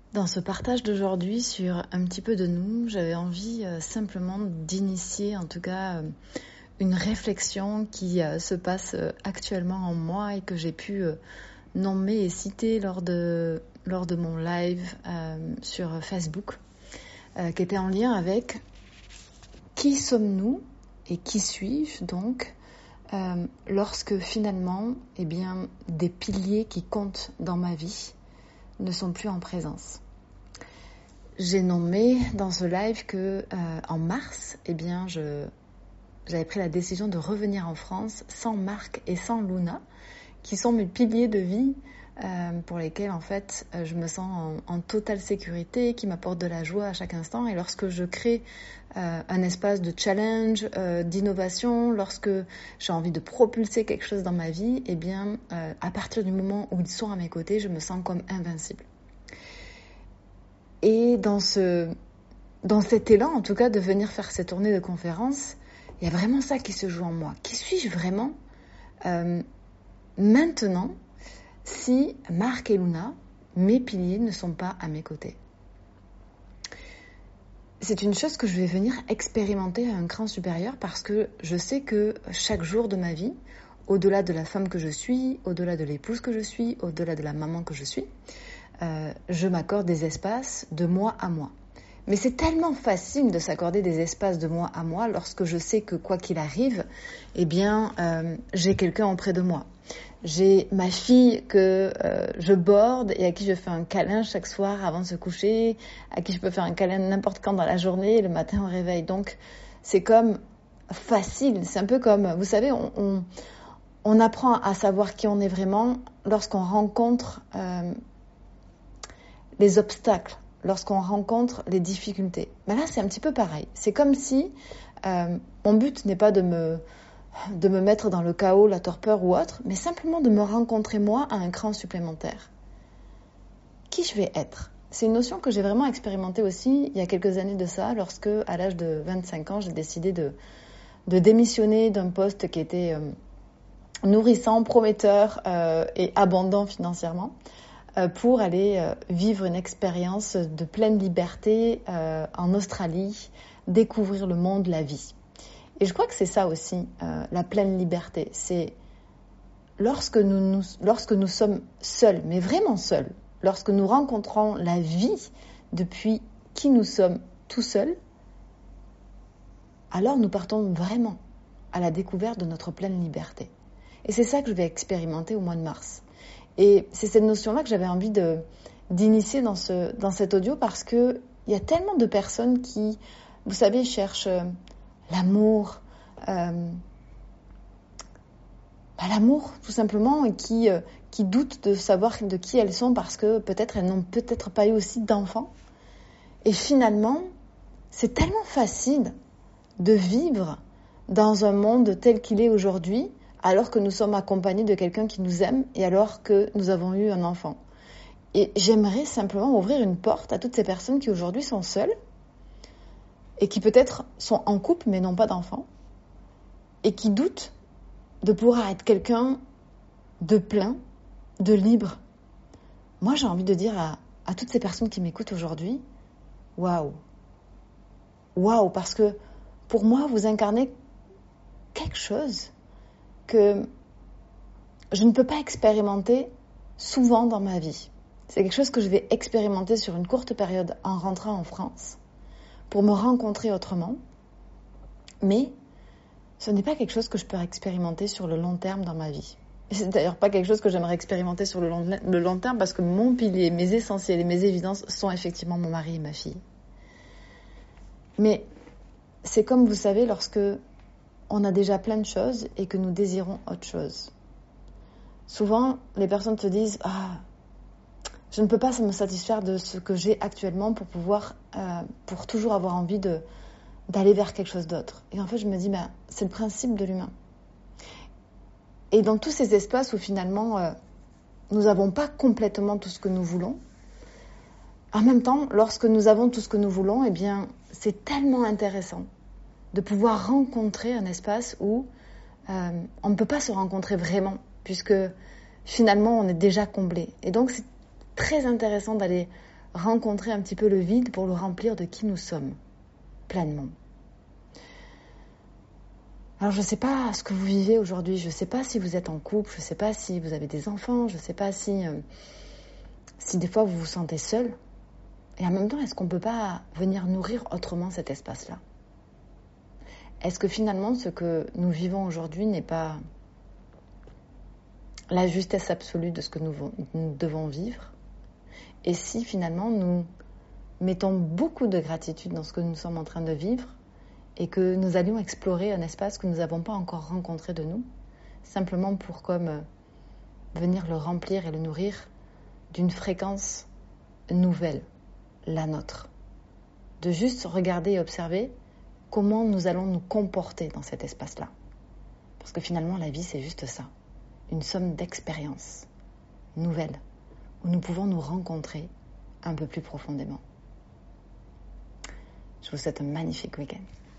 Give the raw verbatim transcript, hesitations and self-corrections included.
Dans ce partage d'aujourd'hui sur un petit peu de nous, j'avais envie euh, simplement d'initier en tout cas euh, une réflexion qui euh, se passe euh, actuellement en moi et que j'ai pu euh, nommer et citer lors de, lors de mon live euh, sur Facebook, euh, qui était en lien avec qui sommes-nous et qui suis-je donc euh, lorsque finalement eh bien, des piliers qui comptent dans ma vie ne sont plus en présence. J'ai nommé dans ce live que euh, en mars, eh bien, je, j'avais pris la décision de revenir en France sans Marc et sans Luna, qui sont mes piliers de vie euh, pour lesquels en fait je me sens en, en totale sécurité, qui m'apportent de la joie à chaque instant. Et lorsque je crée euh, un espace de challenge, euh, d'innovation, lorsque j'ai envie de propulser quelque chose dans ma vie, eh bien, euh, à partir du moment où ils sont à mes côtés, je me sens comme invincible. Et dans ce, dans cet élan, en tout cas, de venir faire cette tournée de conférences, il y a vraiment ça qui se joue en moi. Qui suis-je vraiment euh, maintenant si Marc et Luna, mes piliers, ne sont pas à mes côtés? C'est une chose que je vais venir expérimenter à un cran supérieur parce que je sais que chaque jour de ma vie, au-delà de la femme que je suis, au-delà de l'épouse que je suis, au-delà de la maman que je suis, Euh, je m'accorde des espaces de moi à moi. Mais c'est tellement facile de s'accorder des espaces de moi à moi lorsque je sais que quoi qu'il arrive, eh bien, euh, j'ai quelqu'un auprès de moi. J'ai ma fille que euh, je borde et à qui je fais un câlin chaque soir avant de se coucher, à qui je peux faire un câlin n'importe quand dans la journée, le matin au réveil. Donc, c'est comme facile. C'est un peu comme, vous savez, on, on, on apprend à savoir qui on est vraiment lorsqu'on rencontre Euh, les obstacles, lorsqu'on rencontre les difficultés. Mais là, c'est un petit peu pareil. C'est comme si euh, mon but n'est pas de me, de me mettre dans le chaos, la torpeur ou autre, mais simplement de me rencontrer moi à un cran supplémentaire. Qui je vais être? C'est une notion que j'ai vraiment expérimentée aussi il y a quelques années de ça, lorsque, à l'âge de vingt-cinq ans, j'ai décidé de, de démissionner d'un poste qui était euh, nourrissant, prometteur euh, et abondant financièrement, pour aller euh, vivre une expérience de pleine liberté euh, en Australie, découvrir le monde, la vie. Et je crois que c'est ça aussi, euh, la pleine liberté. C'est lorsque nous, nous, lorsque nous sommes seuls, mais vraiment seuls, lorsque nous rencontrons la vie depuis qui nous sommes tout seuls, alors nous partons vraiment à la découverte de notre pleine liberté. Et c'est ça que je vais expérimenter au mois de mars. Et c'est cette notion-là que j'avais envie de, d'initier dans, ce, dans cet audio parce qu'il y a tellement de personnes qui, vous savez, cherchent euh, l'amour, euh, bah, l'amour tout simplement, et qui, euh, qui doutent de savoir de qui elles sont parce que peut-être elles n'ont peut-être pas eu aussi d'enfants. Et finalement, c'est tellement facile de vivre dans un monde tel qu'il est aujourd'hui, alors que nous sommes accompagnés de quelqu'un qui nous aime et alors que nous avons eu un enfant. Et j'aimerais simplement ouvrir une porte à toutes ces personnes qui aujourd'hui sont seules et qui peut-être sont en couple mais n'ont pas d'enfant et qui doutent de pouvoir être quelqu'un de plein, de libre. Moi, j'ai envie de dire à, à toutes ces personnes qui m'écoutent aujourd'hui, waouh, waouh, parce que pour moi, vous incarnez quelque chose que je ne peux pas expérimenter souvent dans ma vie. C'est quelque chose que je vais expérimenter sur une courte période en rentrant en France pour me rencontrer autrement. Mais ce n'est pas quelque chose que je peux expérimenter sur le long terme dans ma vie. Et c'est d'ailleurs pas quelque chose que j'aimerais expérimenter sur le long, le long terme parce que mon pilier, mes essentiels et mes évidences sont effectivement mon mari et ma fille. Mais c'est comme vous savez lorsque on a déjà plein de choses et que nous désirons autre chose. Souvent, les personnes te disent « Ah, je ne peux pas me satisfaire de ce que j'ai actuellement pour pouvoir, euh, pour toujours avoir envie de, d'aller vers quelque chose d'autre. » Et en fait, je me dis bah, « C'est le principe de l'humain. » Et dans tous ces espaces où finalement, euh, nous n'avons pas complètement tout ce que nous voulons, en même temps, lorsque nous avons tout ce que nous voulons, eh bien, c'est tellement intéressant de pouvoir rencontrer un espace où euh, on ne peut pas se rencontrer vraiment, puisque finalement on est déjà comblé. Et donc c'est très intéressant d'aller rencontrer un petit peu le vide pour le remplir de qui nous sommes, pleinement. Alors je ne sais pas ce que vous vivez aujourd'hui, je ne sais pas si vous êtes en couple, je ne sais pas si vous avez des enfants, je ne sais pas si, euh, si des fois vous vous sentez seul. Et en même temps, est-ce qu'on ne peut pas venir nourrir autrement cet espace-là ? Est-ce que finalement ce que nous vivons aujourd'hui n'est pas la justesse absolue de ce que nous, nous devons vivre ? Et si finalement nous mettons beaucoup de gratitude dans ce que nous sommes en train de vivre, et que nous allions explorer un espace que nous n'avons pas encore rencontré de nous, simplement pour comme euh, venir le remplir et le nourrir d'une fréquence nouvelle, la nôtre. De juste regarder et observer comment nous allons nous comporter dans cet espace-là. Parce que finalement, la vie, c'est juste ça, une somme d'expériences nouvelles, où nous pouvons nous rencontrer un peu plus profondément. Je vous souhaite un magnifique week-end.